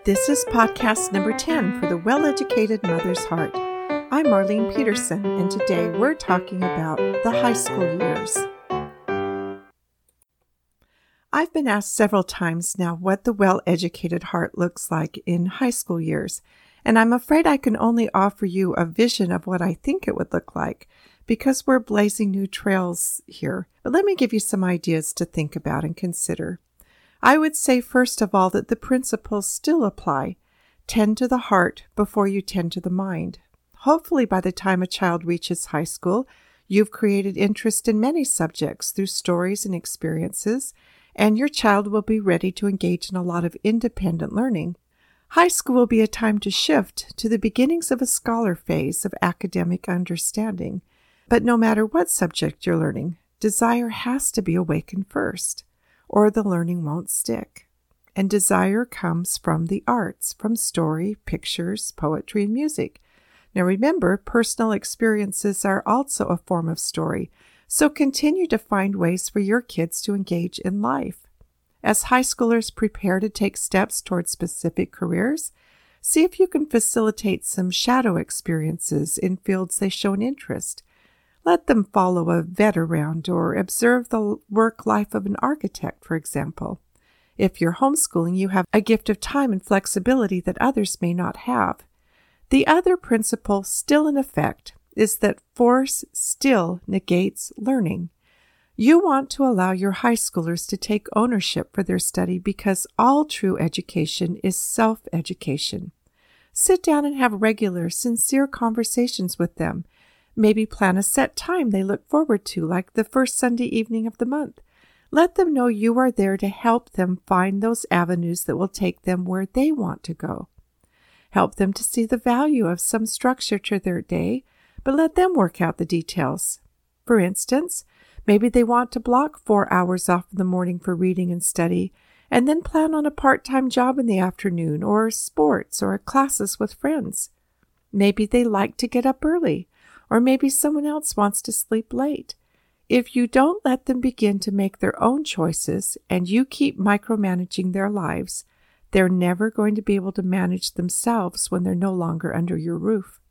This is podcast number 10 for the Well-Educated Mother's Heart. I'm Marlene Peterson, and today we're talking about the high school years. I've been asked several times now what the well-educated heart looks like in high school years, and I'm afraid I can only offer you a vision of what I think it would look like, because we're blazing new trails here. But let me give you some ideas to think about and consider. I would say, first of all, that the principles still apply. Tend to the heart before you tend to the mind. Hopefully, by the time a child reaches high school, you've created interest in many subjects through stories and experiences, and your child will be ready to engage in a lot of independent learning. High school will be a time to shift to the beginnings of a scholar phase of academic understanding. But no matter what subject you're learning, desire has to be awakened first, or the learning won't stick. And desire comes from the arts, from story, pictures, poetry, and music. Now remember, personal experiences are also a form of story, so continue to find ways for your kids to engage in life. As high schoolers prepare to take steps towards specific careers, see if you can facilitate some shadow experiences in fields they show an interest. Let them follow a vet around or observe the work life of an architect, for example. If you're homeschooling, you have a gift of time and flexibility that others may not have. The other principle still in effect is that force still negates learning. You want to allow your high schoolers to take ownership for their study because all true education is self-education. Sit down and have regular, sincere conversations with them. Maybe plan a set time they look forward to, like the first Sunday evening of the month. Let them know you are there to help them find those avenues that will take them where they want to go. Help them to see the value of some structure to their day, but let them work out the details. For instance, maybe they want to block 4 hours off in the morning for reading and study, and then plan on a part-time job in the afternoon, or sports, or classes with friends. Maybe they like to get up early, or maybe someone else wants to sleep late. If you don't let them begin to make their own choices and you keep micromanaging their lives, they're never going to be able to manage themselves when they're no longer under your roof.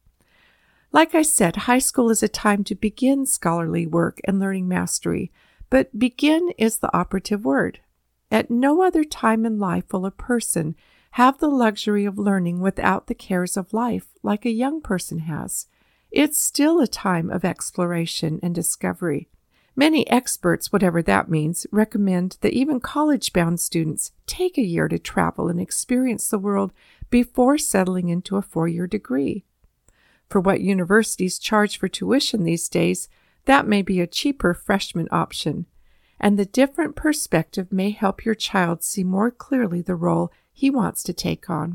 Like I said, high school is a time to begin scholarly work and learning mastery, but begin is the operative word. At no other time in life will a person have the luxury of learning without the cares of life like a young person has. It's still a time of exploration and discovery. Many experts, whatever that means, recommend that even college-bound students take a year to travel and experience the world before settling into a 4-year degree. For what universities charge for tuition these days, that may be a cheaper freshman option, and the different perspective may help your child see more clearly the role he wants to take on.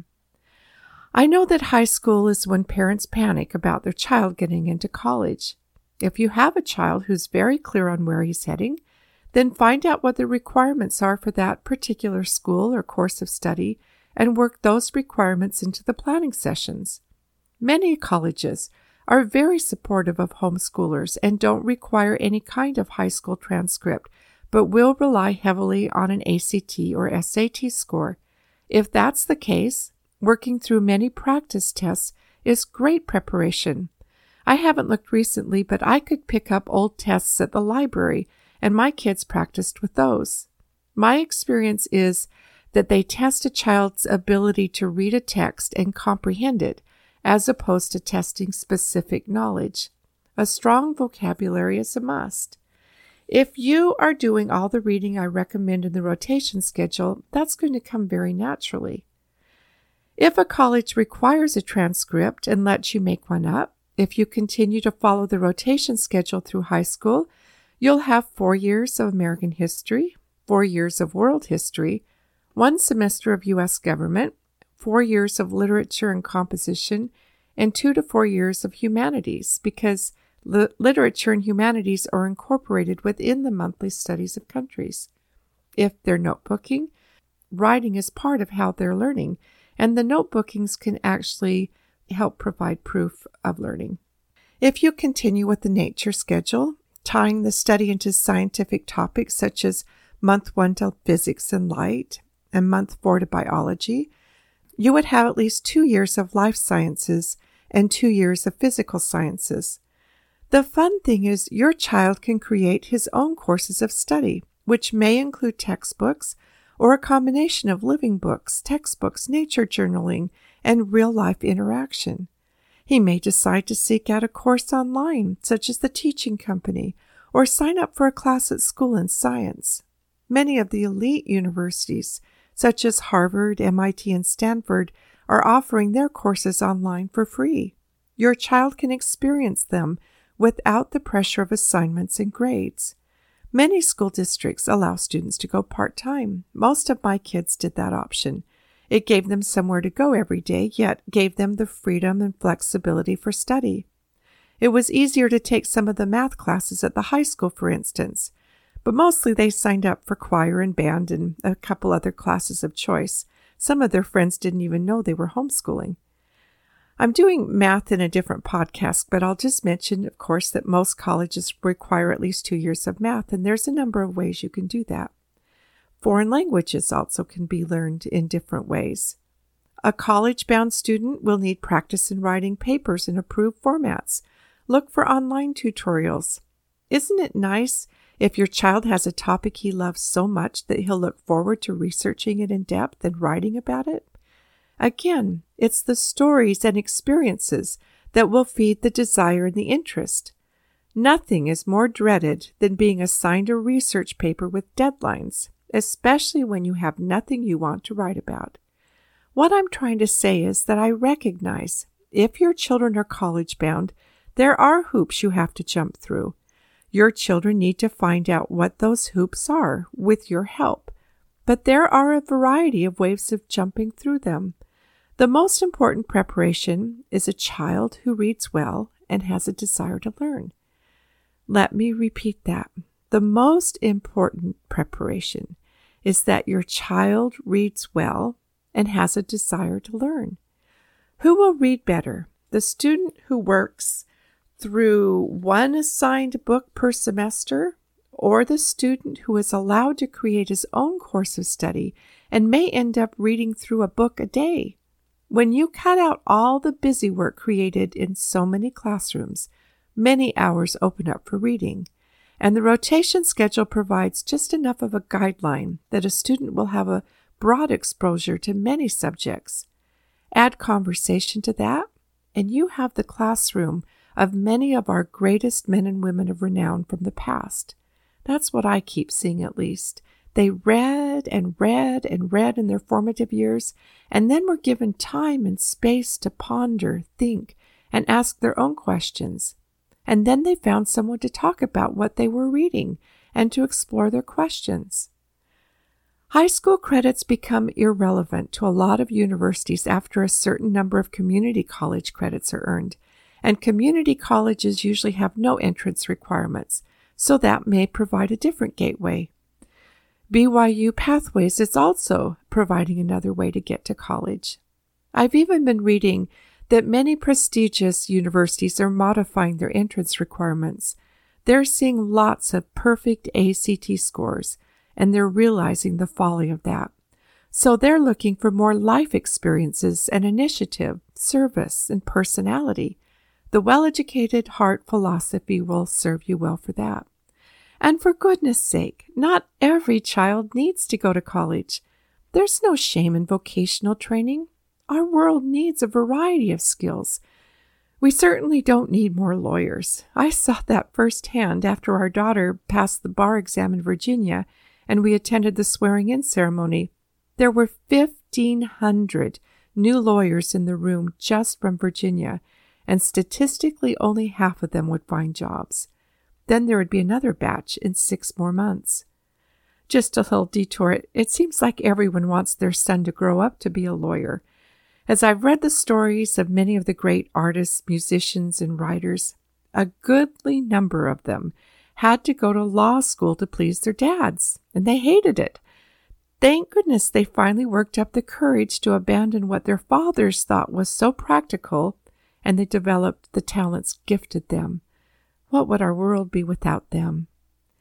I know that high school is when parents panic about their child getting into college. If you have a child who's very clear on where he's heading, then find out what the requirements are for that particular school or course of study and work those requirements into the planning sessions. Many colleges are very supportive of homeschoolers and don't require any kind of high school transcript, but will rely heavily on an ACT or SAT score. If that's the case, working through many practice tests is great preparation. I haven't looked recently, but I could pick up old tests at the library, and my kids practiced with those. My experience is that they test a child's ability to read a text and comprehend it, as opposed to testing specific knowledge. A strong vocabulary is a must. If you are doing all the reading I recommend in the rotation schedule, that's going to come very naturally. If a college requires a transcript and lets you make one up, if you continue to follow the rotation schedule through high school, you'll have 4 years of American history, 4 years of world history, 1 semester of U.S. government, 4 years of literature and composition, and 2 to 4 years of humanities, because literature and humanities are incorporated within the monthly studies of countries. If they're notebooking, writing is part of how they're learning, and the notebookings can actually help provide proof of learning. If you continue with the nature schedule, tying the study into scientific topics such as month 1 to physics and light, and month 4 to biology, You would have at least 2 years of life sciences and 2 years of physical sciences. The fun thing is your child can create his own courses of study, which may include textbooks or a combination of living books, textbooks, nature journaling, and real-life interaction. He may decide to seek out a course online, such as the Teaching Company, or sign up for a class at school in science. Many of the elite universities, such as Harvard, MIT, and Stanford, are offering their courses online for free. Your child can experience them without the pressure of assignments and grades. Many school districts allow students to go part-time. Most of my kids did that option. It gave them somewhere to go every day, yet gave them the freedom and flexibility for study. It was easier to take some of the math classes at the high school, for instance, but mostly they signed up for choir and band and a couple other classes of choice. Some of their friends didn't even know they were homeschooling. I'm doing math in a different podcast, but I'll just mention, of course, that most colleges require at least 2 years of math, and there's a number of ways you can do that. Foreign languages also can be learned in different ways. A college-bound student will need practice in writing papers in approved formats. Look for online tutorials. Isn't it nice if your child has a topic he loves so much that he'll look forward to researching it in depth and writing about it? Again, it's the stories and experiences that will feed the desire and the interest. Nothing is more dreaded than being assigned a research paper with deadlines, especially when you have nothing you want to write about. What I'm trying to say is that I recognize if your children are college-bound, there are hoops you have to jump through. Your children need to find out what those hoops are with your help, but there are a variety of ways of jumping through them. The most important preparation is a child who reads well and has a desire to learn. Let me repeat that. The most important preparation is that your child reads well and has a desire to learn. Who will read better? The student who works through one assigned book per semester, or the student who is allowed to create his own course of study and may end up reading through a book a day? When you cut out all the busy work created in so many classrooms, many hours open up for reading, and the rotation schedule provides just enough of a guideline that a student will have a broad exposure to many subjects. Add conversation to that, and you have the classroom of many of our greatest men and women of renown from the past. That's what I keep seeing, at least. They read and read and read in their formative years, and then were given time and space to ponder, think, and ask their own questions. And then they found someone to talk about what they were reading and to explore their questions. High school credits become irrelevant to a lot of universities after a certain number of community college credits are earned, and community colleges usually have no entrance requirements, so that may provide a different gateway. BYU Pathways is also providing another way to get to college. I've even been reading that many prestigious universities are modifying their entrance requirements. They're seeing lots of perfect ACT scores, and they're realizing the folly of that. So they're looking for more life experiences and initiative, service, and personality. The well-educated heart philosophy will serve you well for that. And for goodness sake, not every child needs to go to college. There's no shame in vocational training. Our world needs a variety of skills. We certainly don't need more lawyers. I saw that firsthand after our daughter passed the bar exam in Virginia and we attended the swearing-in ceremony. There were 1,500 new lawyers in the room just from Virginia, and statistically only half of them would find jobs. Then there would be another batch in 6 more months. Just a little detour. It seems like everyone wants their son to grow up to be a lawyer. As I've read the stories of many of the great artists, musicians, and writers, a goodly number of them had to go to law school to please their dads, and they hated it. Thank goodness they finally worked up the courage to abandon what their fathers thought was so practical, and they developed the talents gifted them. What would our world be without them?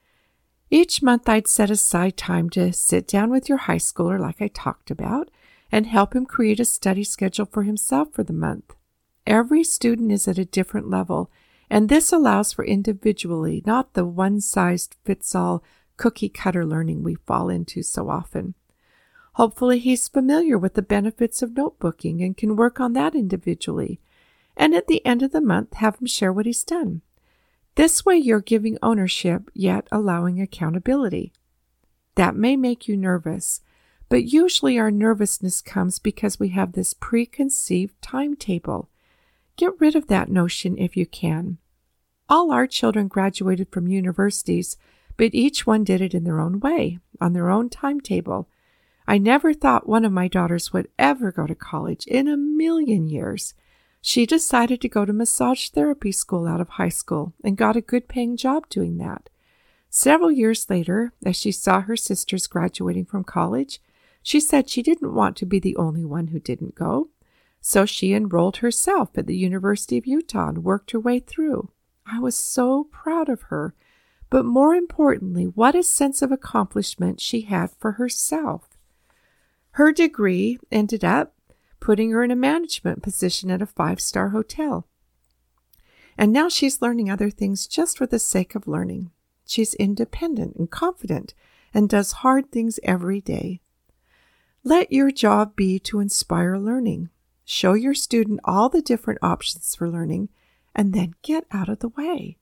Each month I'd set aside time to sit down with your high schooler like I talked about and help him create a study schedule for himself for the month. Every student is at a different level, and this allows for individually, not the one-size-fits-all cookie-cutter learning we fall into so often. Hopefully he's familiar with the benefits of notebooking and can work on that individually. And at the end of the month, have him share what he's done. This way you're giving ownership, yet allowing accountability. That may make you nervous, but usually our nervousness comes because we have this preconceived timetable. Get rid of that notion if you can. All our children graduated from universities, but each one did it in their own way, on their own timetable. I never thought one of my daughters would ever go to college in a million years. She decided to go to massage therapy school out of high school and got a good paying job doing that. Several years later, as she saw her sisters graduating from college, she said she didn't want to be the only one who didn't go. So she enrolled herself at the University of Utah and worked her way through. I was so proud of her, but more importantly, what a sense of accomplishment she had for herself. Her degree ended up putting her in a management position at a 5-star hotel. And now she's learning other things just for the sake of learning. She's independent and confident and does hard things every day. Let your job be to inspire learning. Show your student all the different options for learning and then get out of the way.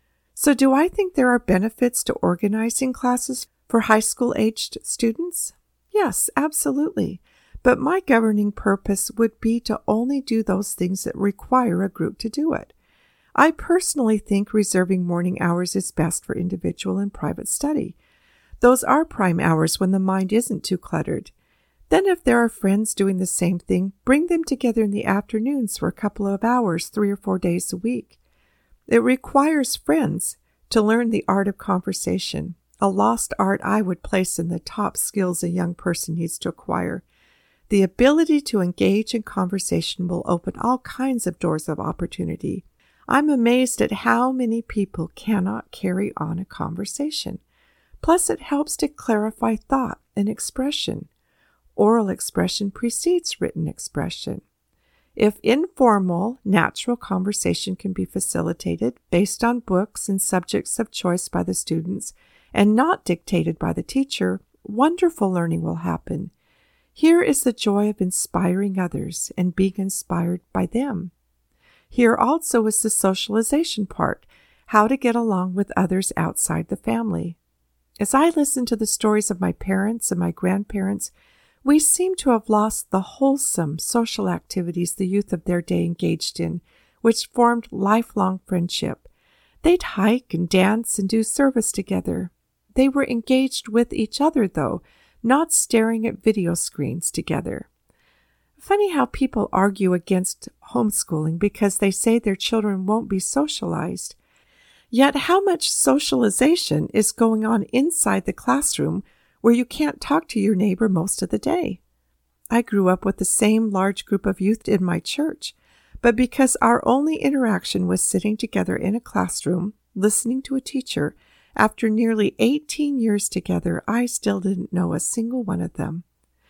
So do I think there are benefits to organizing classes for high school-aged students? Yes, absolutely. But my governing purpose would be to only do those things that require a group to do it. I personally think reserving morning hours is best for individual and private study. Those are prime hours when the mind isn't too cluttered. Then if there are friends doing the same thing, bring them together in the afternoons for a couple of hours, 3 or 4 days a week. It requires friends to learn the art of conversation, a lost art I would place in the top skills a young person needs to acquire. The ability to engage in conversation will open all kinds of doors of opportunity. I'm amazed at how many people cannot carry on a conversation. Plus, it helps to clarify thought and expression. Oral expression precedes written expression. If informal, natural conversation can be facilitated based on books and subjects of choice by the students and not dictated by the teacher, wonderful learning will happen. Here is the joy of inspiring others and being inspired by them. Here also is the socialization part, how to get along with others outside the family. As I listen to the stories of my parents and my grandparents, we seem to have lost the wholesome social activities the youth of their day engaged in, which formed lifelong friendship. They'd hike and dance and do service together. They were engaged with each other, though, not staring at video screens together. Funny how people argue against homeschooling because they say their children won't be socialized. Yet how much socialization is going on inside the classroom where you can't talk to your neighbor most of the day? I grew up with the same large group of youth in my church, but because our only interaction was sitting together in a classroom, listening to a teacher, after nearly 18 years together, I still didn't know a single one of them.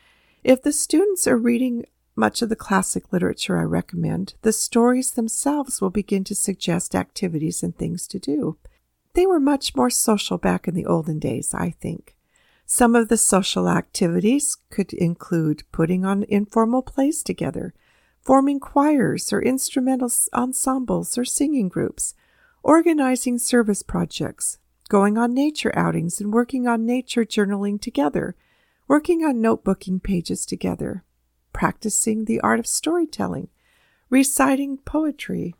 If the students are reading much of the classic literature I recommend, the stories themselves will begin to suggest activities and things to do. They were much more social back in the olden days, I think. Some of the social activities could include putting on informal plays together, forming choirs or instrumental ensembles or singing groups, organizing service projects, going on nature outings and working on nature journaling together, working on notebooking pages together, practicing the art of storytelling, reciting poetry,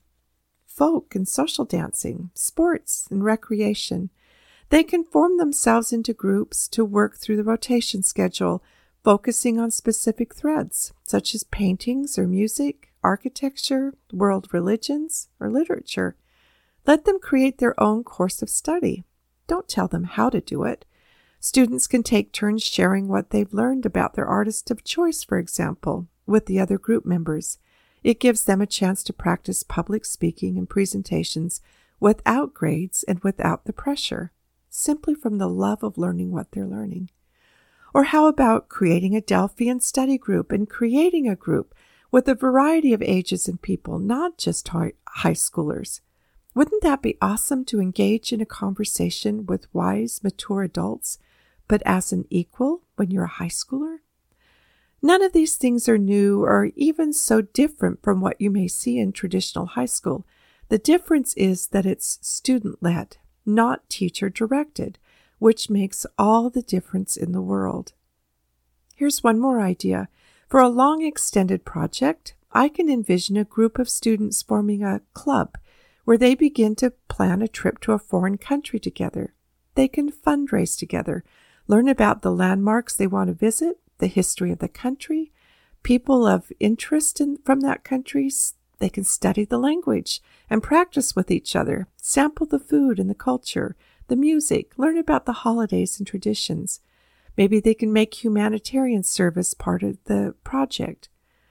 folk and social dancing, sports and recreation. They can form themselves into groups to work through the rotation schedule, focusing on specific threads, such as paintings or music, architecture, world religions, or literature. Let them create their own course of study. Don't tell them how to do it. Students can take turns sharing what they've learned about their artist of choice, for example, with the other group members. It gives them a chance to practice public speaking and presentations without grades and without the pressure, simply from the love of learning what they're learning. Or how about creating a Delphian study group and creating a group with a variety of ages and people, not just high schoolers? Wouldn't that be awesome to engage in a conversation with wise, mature adults, but as an equal when you're a high schooler? None of these things are new or even so different from what you may see in traditional high school. The difference is that it's student-led, not teacher-directed, which makes all the difference in the world. Here's one more idea. For a long extended project, I can envision a group of students forming a club where they begin to plan a trip to a foreign country together. They can fundraise together, learn about the landmarks they want to visit, the history of the country, people of interest from that country. They can study the language and practice with each other, sample the food and the culture, the music, learn about the holidays and traditions. Maybe they can make humanitarian service part of the project.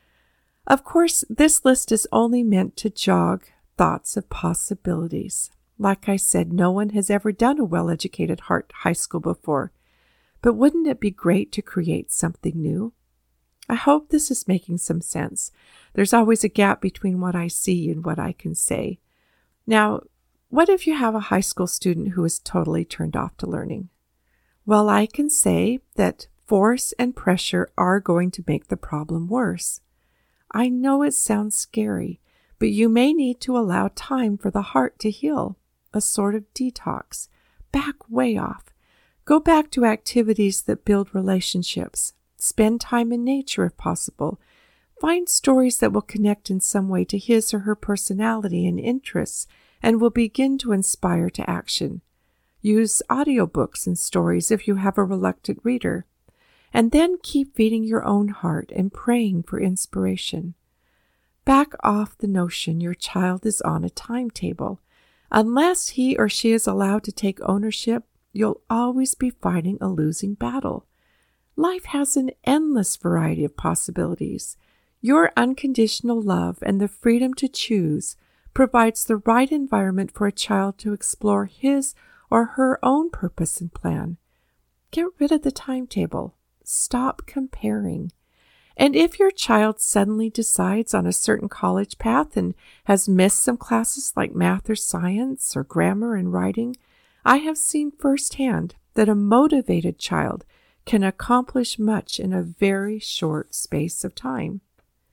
Of course, this list is only meant to jog thoughts of possibilities. Like I said, no one has ever done a well-educated high school before. But wouldn't it be great to create something new? I hope this is making some sense. There's always a gap between what I see and what I can say. Now, what if you have a high school student who is totally turned off to learning? Well, I can say that force and pressure are going to make the problem worse. I know it sounds scary, but you may need to allow time for the heart to heal, a sort of detox. Back way off. Go back to activities that build relationships. Spend time in nature if possible. Find stories that will connect in some way to his or her personality and interests and will begin to inspire to action. Use audiobooks and stories if you have a reluctant reader. And then keep feeding your own heart and praying for inspiration. Back off the notion your child is on a timetable. Unless he or she is allowed to take ownership, you'll always be fighting a losing battle. Life has an endless variety of possibilities. Your unconditional love and the freedom to choose provides the right environment for a child to explore his or her own purpose and plan. Get rid of the timetable. Stop comparing. And if your child suddenly decides on a certain college path and has missed some classes like math or science or grammar and writing, I have seen firsthand that a motivated child can accomplish much in a very short space of time.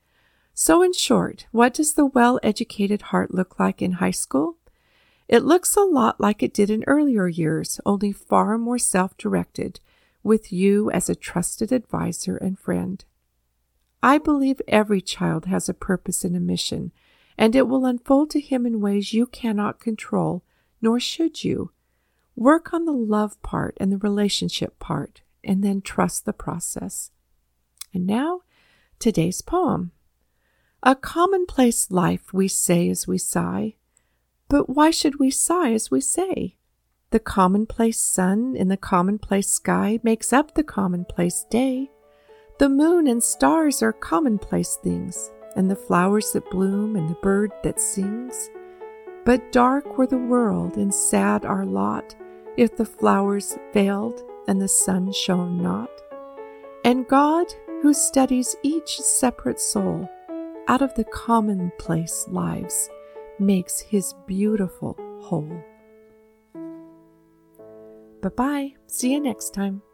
So in short, what does the well-educated heart look like in high school? It looks a lot like it did in earlier years, only far more self-directed, with you as a trusted advisor and friend. I believe every child has a purpose and a mission, and it will unfold to him in ways you cannot control, nor should you. Work on the love part and the relationship part, and then trust the process. And now, today's poem. A commonplace life we say as we sigh, but why should we sigh as we say? The commonplace sun in the commonplace sky makes up the commonplace day. The moon and stars are commonplace things, and the flowers that bloom and the bird that sings. But dark were the world and sad our lot, if the flowers failed and the sun shone not. And God, who studies each separate soul, out of the commonplace lives, makes his beautiful whole. Bye-bye. See you next time.